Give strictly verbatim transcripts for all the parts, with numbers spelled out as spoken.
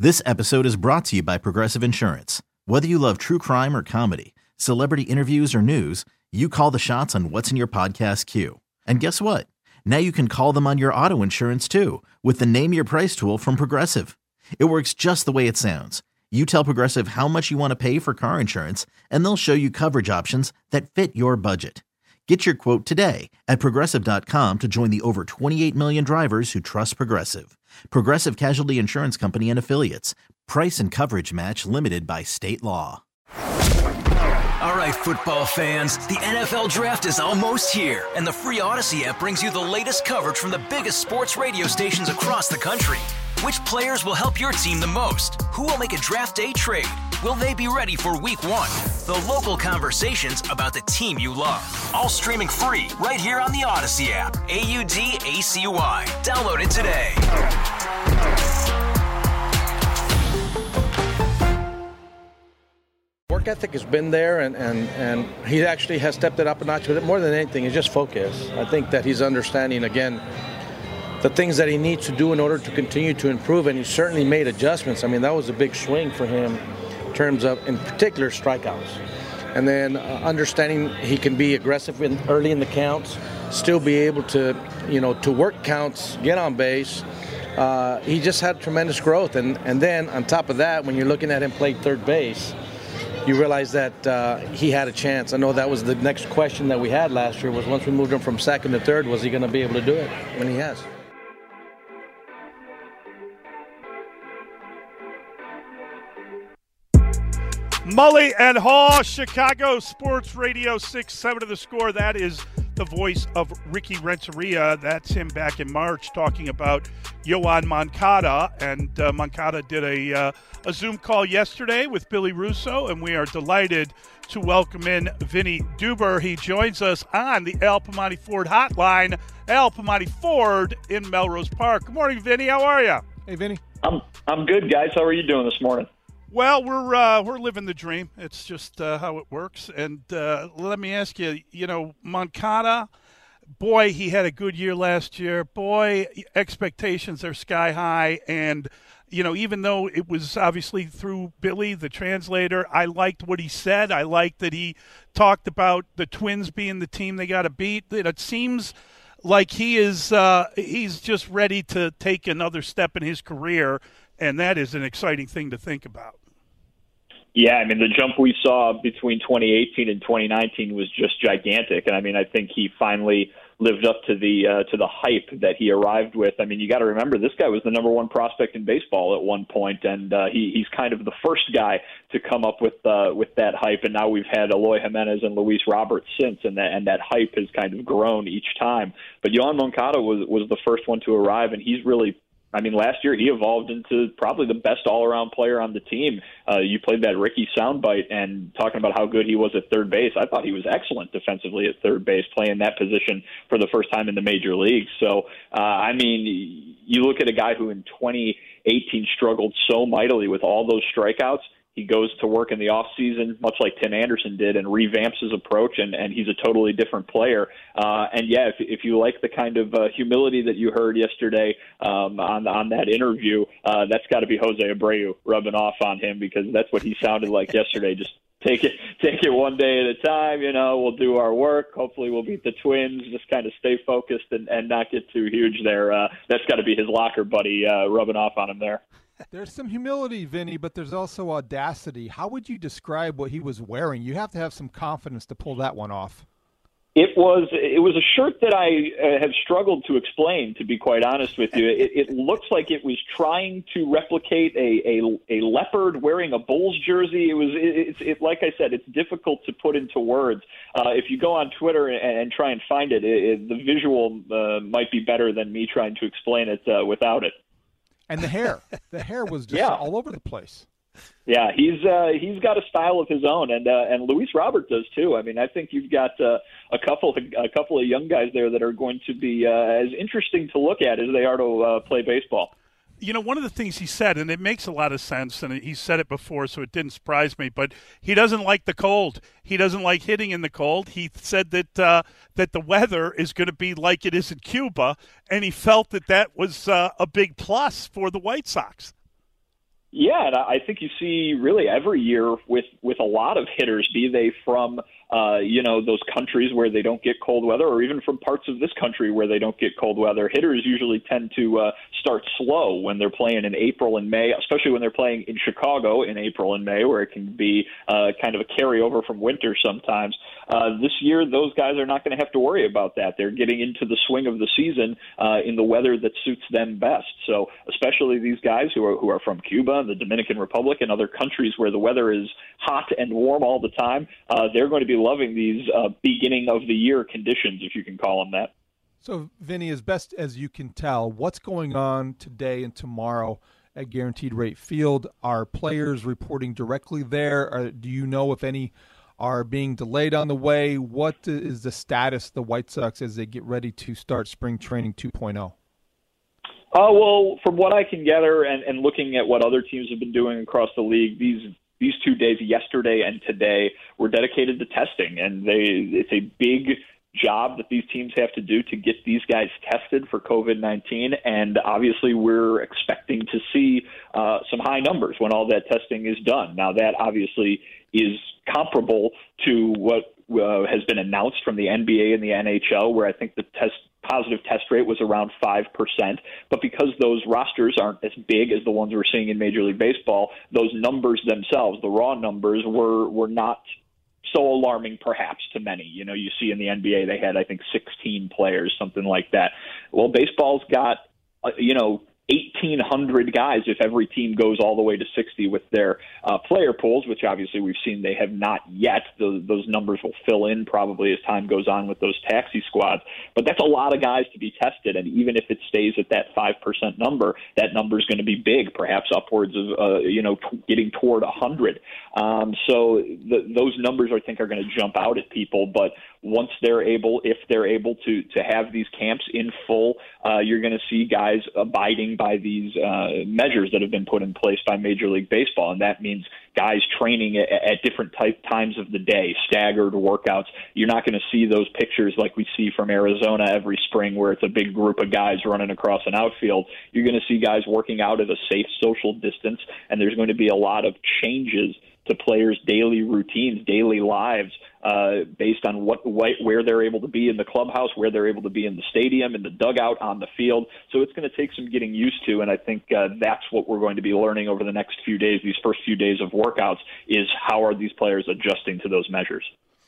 This episode is brought to you by Progressive Insurance. Whether you love true crime or comedy, celebrity interviews or news, you call the shots on what's in your podcast queue. And guess what? Now you can call them on your auto insurance too with the Name Your Price tool from Progressive. It works just the way it sounds. You tell Progressive how much you want to pay for car insurance, and they'll show you coverage options that fit your budget. Get your quote today at Progressive dot com to join the over twenty-eight million drivers who trust Progressive. Progressive Casualty Insurance Company and Affiliates. Price and coverage match limited by state law. All right, football fans, the N F L Draft is almost here, and the free Odyssey app brings you the latest coverage from the biggest sports radio stations across the country. Which players will help your team the most? Who will make a draft day trade? Will they be ready for week one? The local conversations about the team you love. All streaming free right here on the Odyssey app. A U D A C Y. Download it today. Work ethic has been there, and, and, and he actually has stepped it up a notch with it. More than anything, it's just focus. I think that he's understanding, again, the things that he needs to do in order to continue to improve, and he certainly made adjustments. I mean, that was a big swing for him in terms of, in particular, strikeouts. And then uh, understanding he can be aggressive in, early in the counts, still be able to, you know, to work counts, get on base. Uh, he just had tremendous growth. And, and then on top of that, when you're looking at him play third base, you realize that uh, he had a chance. I know that was the next question that we had last year, was once we moved him from second to third, was he going to be able to do it? And he has. Mully and Haw, Chicago Sports Radio six seven to the Score. That is the voice of Ricky Renteria. That's him back in March talking about Yoan Moncada. And uh, Moncada did a, uh, a Zoom call yesterday with Billy Russo, and we are delighted to welcome in Vinny Duber. He joins us on the Al Piemonte Ford hotline. Al Piemonte Ford in Melrose Park. Good morning, Vinny. How are you? Hey, Vinny. I'm I'm good, guys. How are you doing this morning? Well, we're uh, we're living the dream. It's just uh, how it works. And uh, let me ask you, you know, Moncada, boy, he had a good year last year. Boy, expectations are sky high. And, you know, even though it was obviously through Billy, the translator, I liked what he said. I liked that he talked about the Twins being the team they got to beat. It seems like he is uh, he's just ready to take another step in his career, and that is an exciting thing to think about. Yeah, I mean, the jump we saw between twenty eighteen and twenty nineteen was just gigantic. And I mean, I think he finally lived up to the uh, to the hype that he arrived with. I mean, you got to remember, this guy was the number one prospect in baseball at one point, and uh, he, he's kind of the first guy to come up with uh, with that hype. And now we've had Eloy Jimenez and Luis Roberts since, and that and that hype has kind of grown each time. But Yoan Moncada was was the first one to arrive, and he's really, I mean, last year he evolved into probably the best all-around player on the team. Uh, you played that Ricky soundbite and talking about how good he was at third base. I thought he was excellent defensively at third base, playing that position for the first time in the major leagues. So, uh, I mean, you look at a guy who in twenty eighteen struggled so mightily with all those strikeouts. He goes to work in the offseason, much like Tim Anderson did, and revamps his approach, and, and he's a totally different player. Uh, and, yeah, if, if you like the kind of uh, humility that you heard yesterday um, on on that interview, uh, that's got to be Jose Abreu rubbing off on him, because that's what he sounded like yesterday. Just take it take it one day at a time. You know, we'll do our work. Hopefully we'll beat the Twins. Just kind of stay focused and, and not get too huge there. Uh, that's got to be his locker buddy uh, rubbing off on him there. There's some humility, Vinny, but there's also audacity. How would you describe what he was wearing? You have to have some confidence to pull that one off. It was it was a shirt that I uh, have struggled to explain, to be quite honest with you. It, it looks like it was trying to replicate a, a, a leopard wearing a Bulls jersey. It was it, it, it like I said, it's difficult to put into words. Uh, if you go on Twitter and, and try and find it, it, it the visual uh, might be better than me trying to explain it uh, without it. And the hair, the hair was just yeah. all over the place. Yeah, he's uh, he's got a style of his own, and uh, and Luis Robert does too. I mean, I think you've got uh, a couple of, a couple of young guys there that are going to be uh, as interesting to look at as they are to uh, play baseball. You know, one of the things he said, and it makes a lot of sense, and he said it before, so it didn't surprise me, but he doesn't like the cold. He doesn't like hitting in the cold. He said that uh, that the weather is going to be like it is in Cuba, and he felt that that was uh, a big plus for the White Sox. Yeah, and I think you see really every year with, with a lot of hitters, be they from, uh, you know, those countries where they don't get cold weather, or even from parts of this country where they don't get cold weather. Hitters usually tend to uh, start slow when they're playing in April and May, especially when they're playing in Chicago in April and May, where it can be uh, kind of a carryover from winter sometimes. Uh, this year, those guys are not going to have to worry about that. They're getting into the swing of the season uh, in the weather that suits them best. So especially these guys who are who are from Cuba, the Dominican Republic, and other countries where the weather is hot and warm all the time, uh, they're going to be loving these uh, beginning of the year conditions, if you can call them that. So, Vinny, as best as you can tell, what's going on today and tomorrow at Guaranteed Rate Field? Are players reporting directly there? Or do you know if any are being delayed on the way? What is the status of the White Sox as they get ready to start spring training two point oh? Uh, well, from what I can gather and, and looking at what other teams have been doing across the league, these these two days, yesterday and today, were dedicated to testing. And they it's a big job that these teams have to do to get these guys tested for COVID nineteen. And obviously we're expecting to see uh, some high numbers when all that testing is done. Now, that obviously is comparable to what uh, has been announced from the N B A and the N H L, where I think the test positive test rate was around five percent. But because those rosters aren't as big as the ones we're seeing in Major League Baseball, those numbers themselves, the raw numbers, were were not so alarming perhaps to many. You know, you see in the N B A they had, I think, sixteen players, something like that. Well, baseball's got, uh, you know, eighteen hundred guys if every team goes all the way to sixty with their uh, player pools, which obviously we've seen they have not yet. Those, those numbers will fill in probably as time goes on with those taxi squads. But that's a lot of guys to be tested, and even if it stays at that five percent number, that number is going to be big, perhaps upwards of, uh, you know, t- getting toward one hundred. Um, so the, those numbers, I think, are going to jump out at people, but once they're able, if they're able to, to have these camps in full, uh, you're going to see guys abiding by these uh, measures that have been put in place by Major League Baseball. And that means guys training at, at different type, times of the day, staggered workouts. You're not going to see those pictures like we see from Arizona every spring where it's a big group of guys running across an outfield. You're going to see guys working out at a safe social distance, and there's going to be a lot of changes to players' daily routines, daily lives, uh, based on what, what where they're able to be in the clubhouse, where they're able to be in the stadium, in the dugout, on the field. So it's going to take some getting used to, and I think uh, that's what we're going to be learning over the next few days, these first few days of workouts, is how are these players adjusting to those measures.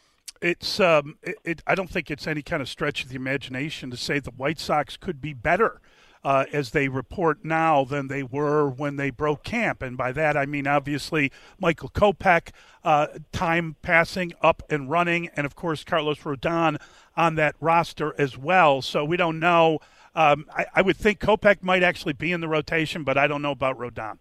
It's um, it, it, I don't think it's any kind of stretch of the imagination to say the White Sox could be better Uh, as they report now than they were when they broke camp. And by that, I mean, obviously, Michael Kopech, uh, time passing, up and running, and, of course, Carlos Rodon on that roster as well. So we don't know. Um, I, I would think Kopech might actually be in the rotation, but I don't know about Rodon.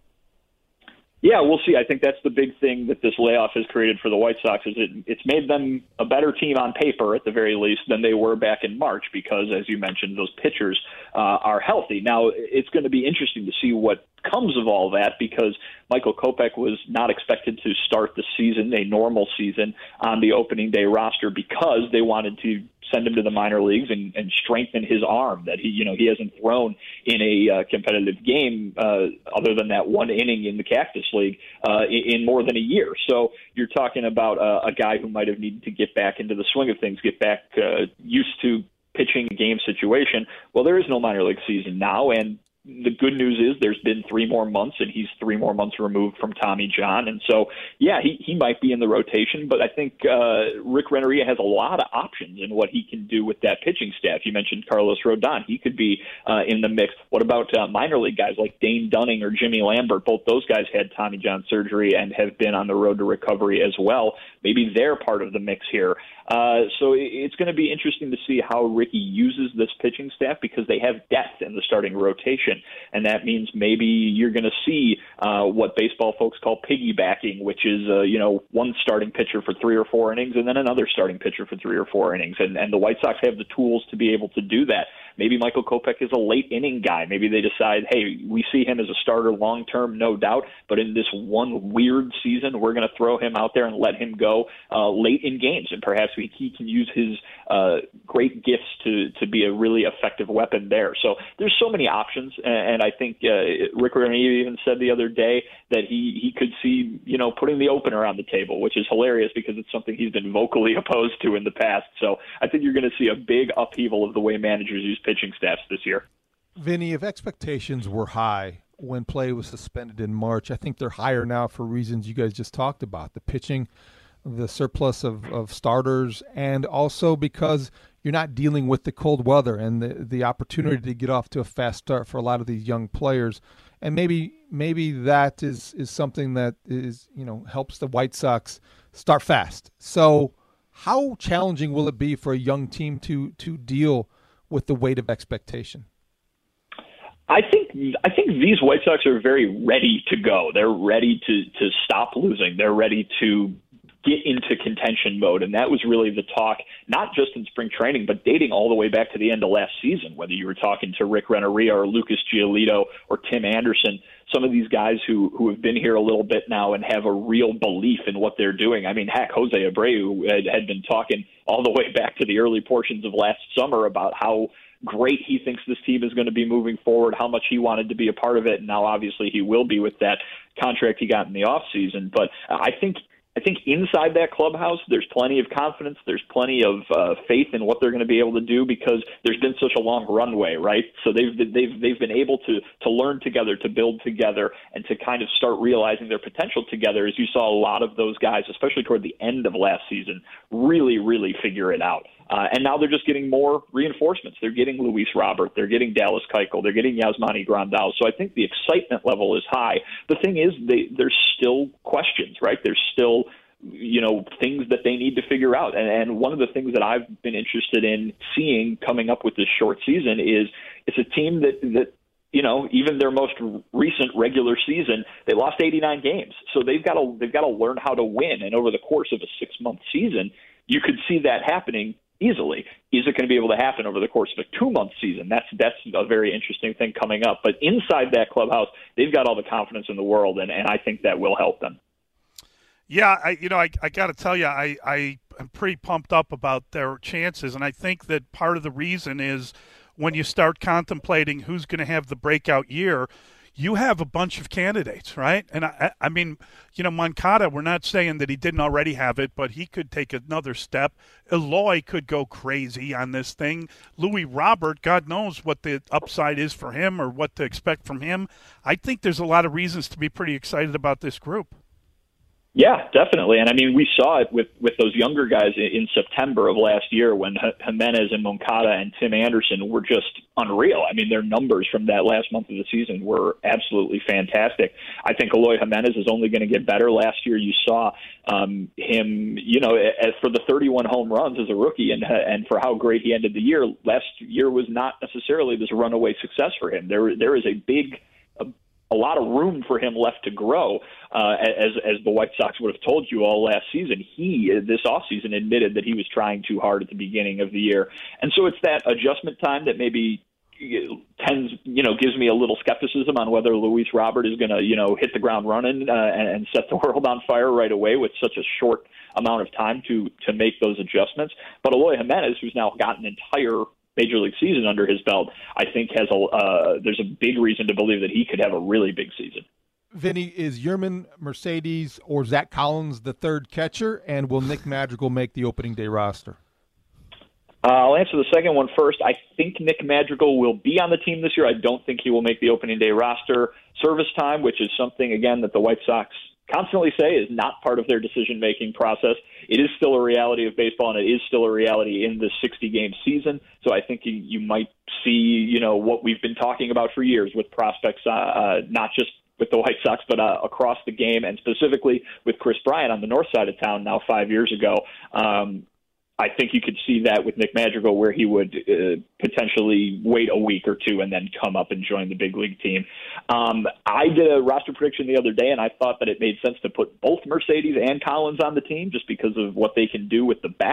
Yeah, we'll see. I think that's the big thing that this layoff has created for the White Sox, is it, it's made them a better team on paper, at the very least, than they were back in March because, as you mentioned, those pitchers uh, are healthy. Now, it's going to be interesting to see what comes of all that, because Michael Kopech was not expected to start the season, a normal season, on the opening day roster because they wanted to send him to the minor leagues and, and strengthen his arm, that he, you know, he hasn't thrown in a uh, competitive game uh, other than that one inning in the Cactus League uh, in, in more than a year. So you're talking about uh, a guy who might have needed to get back into the swing of things, get back uh, used to pitching game situation. Well, there is no minor league season now, and the good news is there's been three more months, and he's three more months removed from Tommy John. And so, yeah, he, he might be in the rotation, but I think uh, Rick Renteria has a lot of options in what he can do with that pitching staff. You mentioned Carlos Rodon. He could be uh, in the mix. What about uh, minor league guys like Dane Dunning or Jimmy Lambert? Both those guys had Tommy John surgery and have been on the road to recovery as well. Maybe they're part of the mix here. Uh, so it's going to be interesting to see how Ricky uses this pitching staff, because they have depth in the starting rotation. And that means maybe you're going to see uh, what baseball folks call piggybacking, which is, uh, you know, one starting pitcher for three or four innings and then another starting pitcher for three or four innings. And, and the White Sox have the tools to be able to do that. Maybe Michael Kopech is a late inning guy. Maybe they decide, hey, we see him as a starter long term, no doubt, but in this one weird season, we're going to throw him out there and let him go uh, late in games, and perhaps we, he can use his uh, great gifts to to be a really effective weapon there. So there's so many options, and, and I think uh, Rick Rennie even said the other day that he he could see, you know, putting the opener on the table, which is hilarious because it's something he's been vocally opposed to in the past. So I think you're going to see a big upheaval of the way managers use pitching staffs this year. Vinny, if expectations were high when play was suspended in March, I think they're higher now for reasons you guys just talked about. The pitching, the surplus of, of starters, and also because you're not dealing with the cold weather and the, the opportunity to get off to a fast start for a lot of these young players. And maybe maybe that is, is something that is, you know, helps the White Sox start fast. So how challenging will it be for a young team to to deal with the weight of expectation? I think I think these White Sox are very ready to go. They're ready to to stop losing. They're ready to get into contention mode. And that was really the talk, not just in spring training, but dating all the way back to the end of last season, whether you were talking to Rick Renneria or Lucas Giolito or Tim Anderson, some of these guys who, who have been here a little bit now and have a real belief in what they're doing. I mean, heck, Jose Abreu had, had been talking all the way back to the early portions of last summer about how great he thinks this team is going to be moving forward, how much he wanted to be a part of it, and now obviously he will be with that contract he got in the offseason. But I think I think inside that clubhouse, there's plenty of confidence. There's plenty of uh, faith in what they're going to be able to do because there's been such a long runway, right? So they've they've they've been able to to learn together, to build together, and to kind of start realizing their potential together. As you saw, a lot of those guys, especially toward the end of last season, really really figure it out. Uh, and now they're just getting more reinforcements. They're getting Luis Robert. They're getting Dallas Keuchel. They're getting Yasmani Grandal. So I think the excitement level is high. The thing is, they, there's still questions, right? There's still, you know, things that they need to figure out. And, and one of the things that I've been interested in seeing coming up with this short season is it's a team that, that you know, even their most recent regular season, they lost eighty-nine games. So they've got to they've got to learn how to win. And over the course of a six-month season, you could see that happening easily. Is it going to be able to happen over the course of a two-month season? That's that's a very interesting thing coming up. But inside that clubhouse, they've got all the confidence in the world, and, and I think that will help them. Yeah, I, you know, I, I got to tell you, I, I am pretty pumped up about their chances, and I think that part of the reason is when you start contemplating who's going to have the breakout year, you have a bunch of candidates, right? And I, I mean, you know, Moncada, we're not saying that he didn't already have it, but he could take another step. Eloy could go crazy on this thing. Louis Robert, God knows what the upside is for him or what to expect from him. I think there's a lot of reasons to be pretty excited about this group. Yeah, definitely. And I mean, we saw it with, with those younger guys in, in September of last year when H- Jimenez and Moncada and Tim Anderson were just unreal. I mean, their numbers from that last month of the season were absolutely fantastic. I think Eloy Jimenez is only going to get better. Last year, you saw um, him, you know, as for the thirty-one home runs as a rookie and and for how great he ended the year. Last year was not necessarily this runaway success for him. There, there is a big a, a lot of room for him left to grow, uh, as as the White Sox would have told you all last season. He, this offseason, admitted that he was trying too hard at the beginning of the year. And so it's that adjustment time that maybe tends, you know, gives me a little skepticism on whether Luis Robert is going to, you know, hit the ground running uh, and, and set the world on fire right away with such a short amount of time to to make those adjustments. But Eloy Jimenez, who's now got an entire Major League season under his belt, I think has a uh, there's a big reason to believe that he could have a really big season. Vinny, is Yermin Mercedes or Zach Collins the third catcher, and will Nick Madrigal make the opening day roster? Uh, I'll answer the second one first. I think Nick Madrigal will be on the team this year. I don't think he will make the opening day roster. Service time, which is something, again, that the White Sox constantly say is not part of their decision-making process. It is still a reality of baseball, and it is still a reality in the sixty-game season. So I think you, you might see, you know, what we've been talking about for years with prospects, uh, uh, not just with the White Sox, but uh, across the game, and specifically with Chris Bryant on the north side of town now five years ago. Um, I think you could see that with Nick Madrigal, where he would uh, potentially wait a week or two and then come up and join the big league team. Um, I did a roster prediction the other day, and I thought that it made sense to put both Mercedes and Collins on the team just because of what they can do with the bat.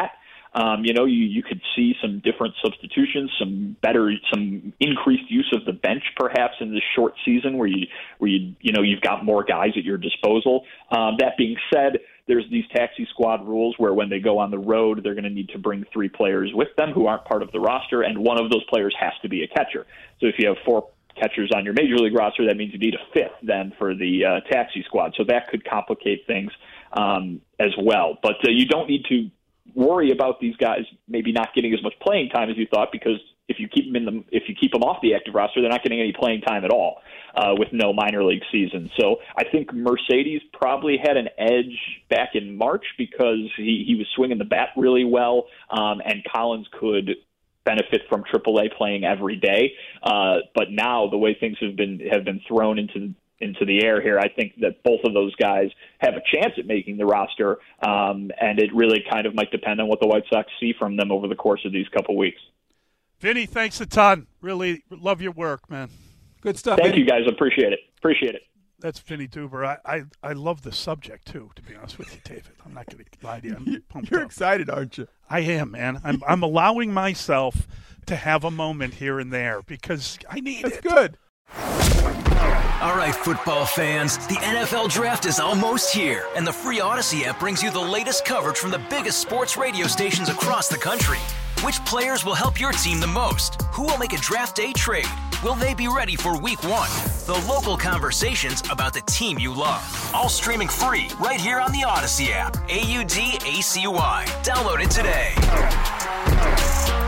Um, you know, you, you could see some different substitutions, some better, some increased use of the bench, perhaps in this short season where you, where you, you know, you've got more guys at your disposal. Um, that being said, there's these taxi squad rules where when they go on the road, they're going to need to bring three players with them who aren't part of the roster, and one of those players has to be a catcher. So if you have four catchers on your major league roster, that means you need a fifth then for the uh, taxi squad. So that could complicate things um, as well. But uh, you don't need to worry about these guys maybe not getting as much playing time as you thought, because if you keep them in the if you keep them off the active roster, they're not getting any playing time at all uh, with no minor league season. So I think Mercedes probably had an edge back in March because he, he was swinging the bat really well, um, and Collins could benefit from triple A playing every day. Uh, but now the way things have been have been thrown into into the air here, I think that both of those guys have a chance at making the roster, um, and it really kind of might depend on what the White Sox see from them over the course of these couple weeks. Vinny, thanks a ton. Really love your work, man. Good stuff. Thank Vinny. you, guys. Appreciate it. Appreciate it. That's Vinny Duber. I, I, I love the subject, too, to be honest with you, David. I'm not going to lie to you. I'm pumped You're up. excited, aren't you? I am, man. I'm, I'm allowing myself to have a moment here and there because I need That's it. That's good. All right, football fans, the N F L Draft is almost here, and the free Odyssey app brings you the latest coverage from the biggest sports radio stations across the country. Which players will help your team the most? Who will make a draft day trade? Will they be ready for week one? The local conversations about the team you love. All streaming free right here on the Odyssey app. A U D A C Y. Download it today.